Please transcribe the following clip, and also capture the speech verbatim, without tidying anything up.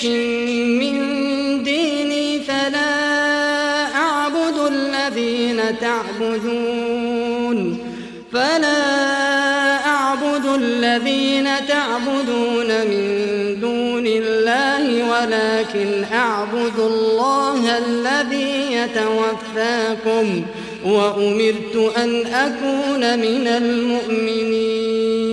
شيء من ديني فلا أعبد الذين تعبدون فلا أعبد الذين تعبدون من دون الله ولكن أعبد الله الذي يتوفاكم وأمرت أن أكون من المؤمنين.